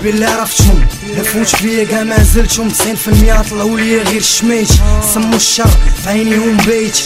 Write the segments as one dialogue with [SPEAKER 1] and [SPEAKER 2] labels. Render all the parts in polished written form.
[SPEAKER 1] بيبي اللي عرفتهم لفوت فيا كاع ما زلتهم 90% طلعوا ليا غير شميت سمو الشر في عينيهم بيت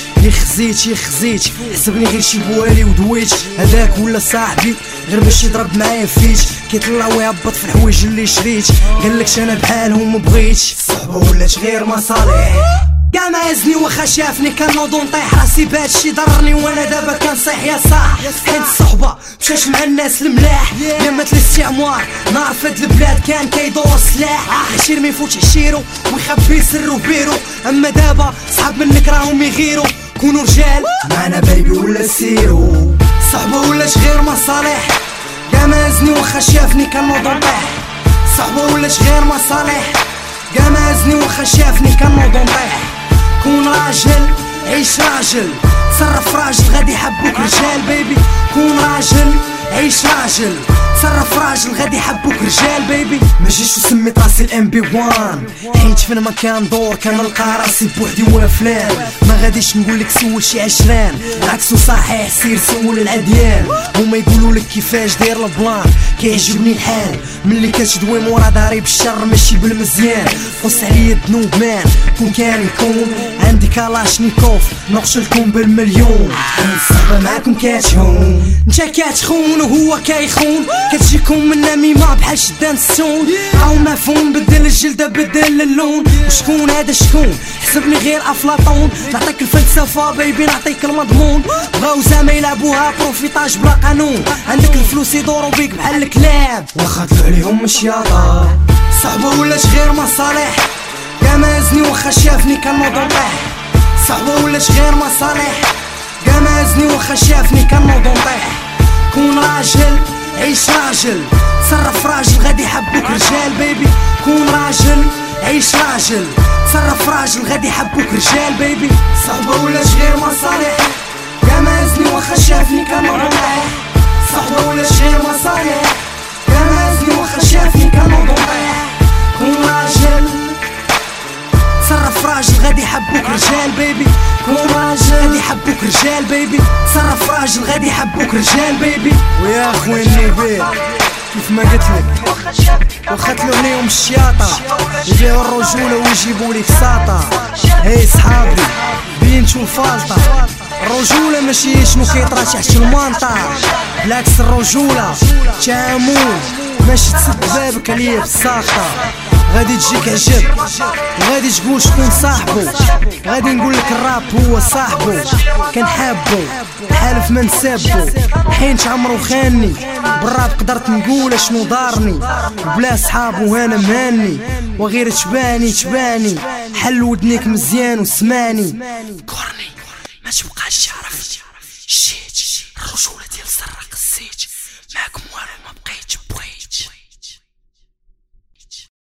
[SPEAKER 1] يخزيت حسبني غير شي بوالي ودويت هذاك ولا صاحبي غير باش يضرب معايا فيت كيطلع ويهبط في الحوايج اللي شريت قالكش انا بحالهم مبغيتش الصحبه ولات غير مصالح كاع ما عزني واخا شافني كنوض نطيح راسي بهادشي ضرني وانا دابا كنصيح يا صاح حيت الصحبه مشاش مع الناس الملاح يا مات الاستعمار نار فهاد البلاد كان كيدور سلاح عشير ما يفوتش عشيرو ويخبي سرو بيرو اما دابا صحاب منك راهم يغيرو كونوا رجال معنا بيبي ولا سيرو صحبه ولات غير مصالح كاع ما عزني واخا شافني كنوض نطيح صحبه ولات غير مصالح كاع ما عزني واخا شافني كنوض نطيح كون راجل عيش راجل تصرف راجل غادي يحبوك رجال بيبي كون راجل عيش راجل تصرف راجل غادي يحبوك رجال بيبي ما جيش وسميت راسي الام بي 1 حيت فين ما كندور كنلقى راسي بوحدي وفلان ما غاديش نقولك سول شي عشران عكسو صحيح سير سول العديان هما يقولولك كيفاش داير البلان كيعجبني الحال ملي كتدوي مورا داري بالشر ماشي بالمزيان قص عليا الذنوب مان كون كان يكون عندي كالاشنيكوف نقتلكم بالمليون الصحبه معاكم كاتهون نتا كتخون وهو كيخون كتجيكم من نميمه بحال شدان السون او مفهوم بدل الجلده بدل اللون وشكون هذا شكون حسبني غير افلاطون نعطيك الفلسفه بيبي نعطيك المضمون بغاو زعما يلعبوها بروفيطاج بلا قانون عندك الفلوس يدورو بيك بحال الكلاب واخا طلعو عليهم مشياطه صحبه ولات غير مصالح كاع ما عزني واخا شافني كنوض نطيح صحبه ولات غير مصالح كاع ما عزني واخا شافني كنوض نطيح كون راجل عيش راجل تصرف راجل غادي يحبوك رجال بيبي كون راجل عيش راجل تصرف راجل غادي يحبوك رجال بيبي صحبه ولات غير مصالح كاع ما عزني واخا شافني كنوض نطيح صحبه ولات غير مصالح كاع ما عزني واخا شافني كنوض نطيح كون راجل تصرف راجل غادي يحبوك رجال بيبي كون راجل غادي يحبوك رجال بيبي تصرف راجل غادي يحبوك رجال بيبي ويا اخوي النبيل كيف ما قلتلك واخا طلعو عليهم الشياطه يبيعو الرجوله ويجيبو ليك ساطه هاي صحابي بينتو الفالطه الرجوله ماشي شنو كيطرا تحت المانطا بالعكس الرجوله تعامل ماشي تسد بابك عليا بالساقطه غادي تجيك عجب وغادي تقول شكون صاحبو غادي نقولك الراب هو صاحبو كنحابو حالف ما نسابو حين عمرو خاني بالراب قدرت نقول شنو دارني بلا صحابو انا مهاني وغير تباني حل ودنيك مزيان وسماني كورني ما تبقاش تعرف شيت الرجولة